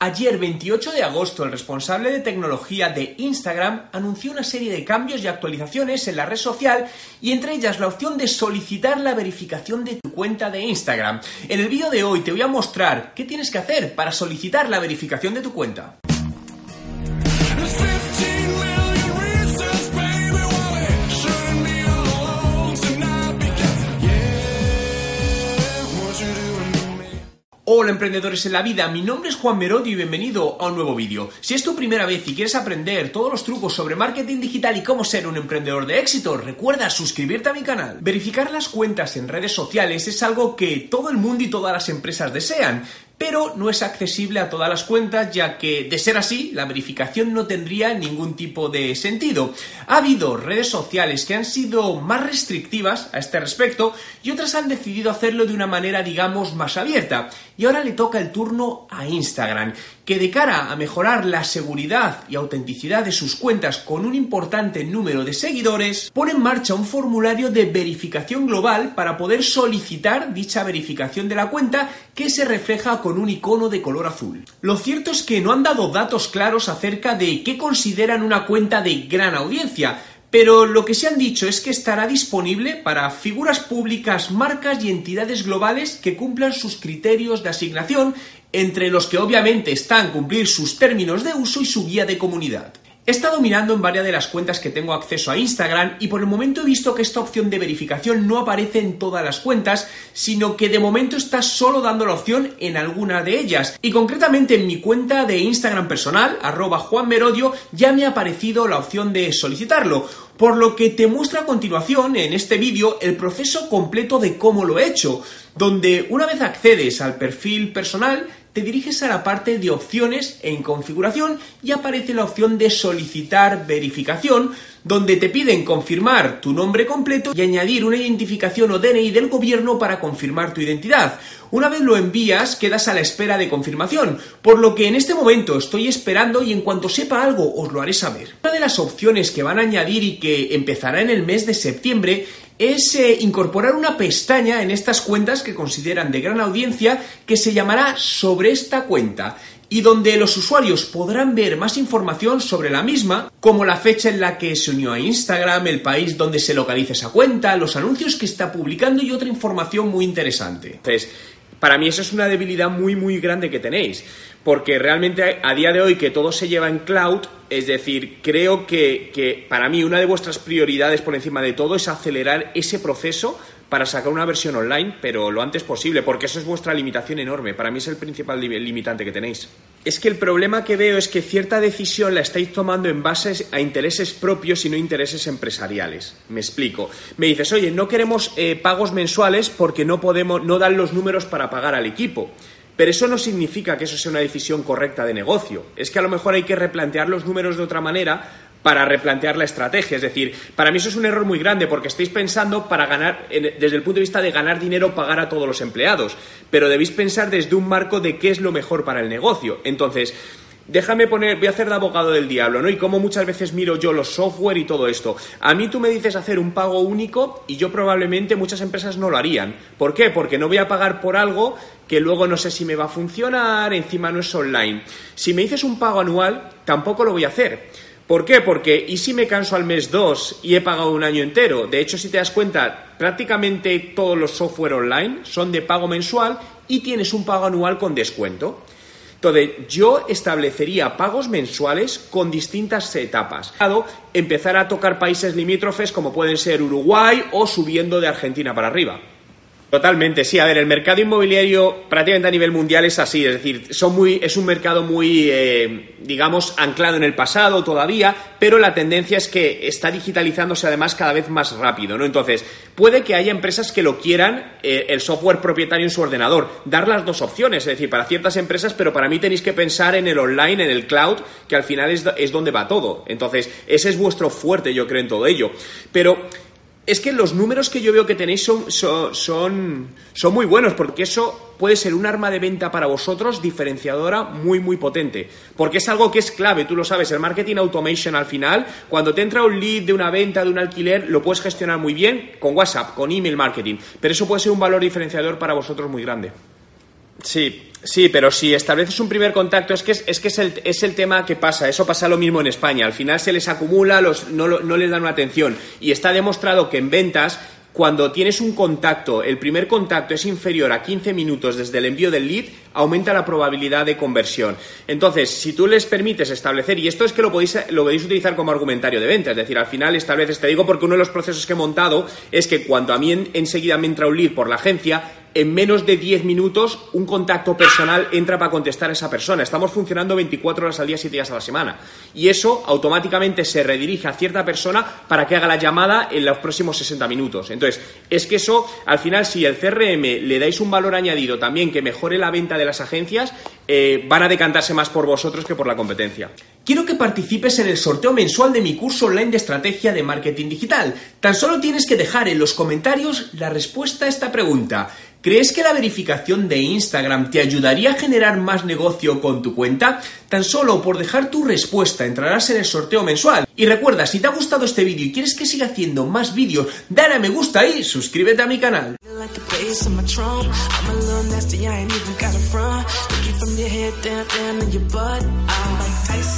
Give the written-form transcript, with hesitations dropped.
Ayer, 28 de agosto, el responsable de tecnología de Instagram anunció una serie de cambios y actualizaciones en la red social y entre ellas la opción de solicitar la verificación de tu cuenta de Instagram. En el vídeo de hoy te voy a mostrar qué tienes que hacer para solicitar la verificación de tu cuenta. Hola emprendedores en la vida, mi nombre es Juan Merodio y bienvenido a un nuevo vídeo. Si es tu primera vez y quieres aprender todos los trucos sobre marketing digital y cómo ser un emprendedor de éxito, recuerda suscribirte a mi canal. Verificar las cuentas en redes sociales es algo que todo el mundo y todas las empresas desean, pero no es accesible a todas las cuentas, ya que, de ser así, la verificación no tendría ningún tipo de sentido. Ha habido redes sociales que han sido más restrictivas a este respecto y otras han decidido hacerlo de una manera, digamos, más abierta. Y ahora le toca el turno a Instagram, que de cara a mejorar la seguridad y autenticidad de sus cuentas con un importante número de seguidores, pone en marcha un formulario de verificación global para poder solicitar dicha verificación de la cuenta, que se refleja con un icono de color azul. Lo cierto es que no han dado datos claros acerca de qué consideran una cuenta de gran audiencia, pero lo que se han dicho es que estará disponible para figuras públicas, marcas y entidades globales que cumplan sus criterios de asignación, entre los que obviamente están cumplir sus términos de uso y su guía de comunidad. He estado mirando en varias de las cuentas que tengo acceso a Instagram y por el momento he visto que esta opción de verificación no aparece en todas las cuentas, sino que de momento está solo dando la opción en alguna de ellas. Y concretamente en mi cuenta de Instagram personal, @JuanMerodio, ya me ha aparecido la opción de solicitarlo, por lo que te muestro a continuación en este vídeo el proceso completo de cómo lo he hecho, donde una vez accedes al perfil personal, te diriges a la parte de opciones en configuración y aparece la opción de solicitar verificación, donde te piden confirmar tu nombre completo y añadir una identificación o DNI del gobierno para confirmar tu identidad. Una vez lo envías, quedas a la espera de confirmación, por lo que en este momento estoy esperando y en cuanto sepa algo os lo haré saber. Una de las opciones que van a añadir y que empezará en el mes de septiembre es incorporar una pestaña en estas cuentas que consideran de gran audiencia, que se llamará Sobre esta cuenta, y donde los usuarios podrán ver más información sobre la misma, como la fecha en la que se unió a Instagram, el país donde se localiza esa cuenta, los anuncios que está publicando y otra información muy interesante. Entonces, para mí eso es una debilidad muy grande que tenéis, porque realmente a día de hoy que todo se lleva en cloud, es decir, creo que para mí una de vuestras prioridades por encima de todo es acelerar ese proceso para sacar una versión online, pero lo antes posible, porque eso es vuestra limitación enorme. Para mí es el principal limitante que tenéis. Es que el problema que veo es que cierta decisión la estáis tomando en base a intereses propios y no intereses empresariales. Me explico. Me dices, oye, no queremos pagos mensuales porque no dan los números para pagar al equipo. Pero eso no significa que eso sea una decisión correcta de negocio. Es que a lo mejor hay que replantear los números de otra manera para replantear la estrategia. Es decir, para mí eso es un error muy grande porque estáis pensando para ganar, desde el punto de vista de ganar dinero, pagar a todos los empleados. Pero debéis pensar desde un marco de qué es lo mejor para el negocio. Entonces, voy a hacer de abogado del diablo, ¿no? Y como muchas veces miro yo los software y todo esto. A mí tú me dices hacer un pago único y yo probablemente muchas empresas no lo harían. ¿Por qué? Porque no voy a pagar por algo que luego no sé si me va a funcionar, encima no es online. Si me dices un pago anual, tampoco lo voy a hacer. ¿Por qué? Porque ¿y si me canso al mes 2 y he pagado un año entero? De hecho, si te das cuenta, prácticamente todos los software online son de pago mensual y tienes un pago anual con descuento. Entonces, yo establecería pagos mensuales con distintas etapas. Empezar a tocar países limítrofes como pueden ser Uruguay o subiendo de Argentina para arriba. Totalmente, sí. A ver, el mercado inmobiliario prácticamente a nivel mundial es así, es decir, es un mercado muy, digamos, anclado en el pasado todavía, pero la tendencia es que está digitalizándose además cada vez más rápido, ¿no? Entonces, puede que haya empresas que lo quieran, el software propietario en su ordenador, dar las dos opciones, es decir, para ciertas empresas, pero para mí tenéis que pensar en el online, en el cloud, que al final es donde va todo. Entonces, ese es vuestro fuerte, yo creo, en todo ello. Pero es que los números que yo veo que tenéis son muy buenos, porque eso puede ser un arma de venta para vosotros diferenciadora muy potente, porque es algo que es clave, tú lo sabes, el marketing automation al final, cuando te entra un lead de una venta, de un alquiler, lo puedes gestionar muy bien con WhatsApp, con email marketing, pero eso puede ser un valor diferenciador para vosotros muy grande. Sí, Sí, pero si estableces un primer contacto, es el tema que pasa. Eso pasa lo mismo en España. Al final se les acumula, no les dan una atención. Y está demostrado que en ventas, cuando tienes un contacto, el primer contacto es inferior a 15 minutos desde el envío del lead, aumenta la probabilidad de conversión. Entonces, si tú les permites establecer, y esto es que lo podéis utilizar como argumentario de venta, es decir, al final estableces, te digo porque uno de los procesos que he montado es que cuando a mí enseguida me entra un lead por la agencia, en menos de 10 minutos un contacto personal entra para contestar a esa persona. Estamos funcionando 24 horas al día, 7 días a la semana. Y eso automáticamente se redirige a cierta persona para que haga la llamada en los próximos 60 minutos. Entonces, es que eso, al final, si el CRM le dais un valor añadido también que mejore la venta de las agencias, van a decantarse más por vosotros que por la competencia. Quiero que participes en el sorteo mensual de mi curso online de estrategia de marketing digital. Tan solo tienes que dejar en los comentarios la respuesta a esta pregunta. ¿Crees que la verificación de Instagram te ayudaría a generar más negocio con tu cuenta? Tan solo por dejar tu respuesta entrarás en el sorteo mensual. Y recuerda, si te ha gustado este vídeo y quieres que siga haciendo más vídeos, dale a me gusta y suscríbete a mi canal. Tyson.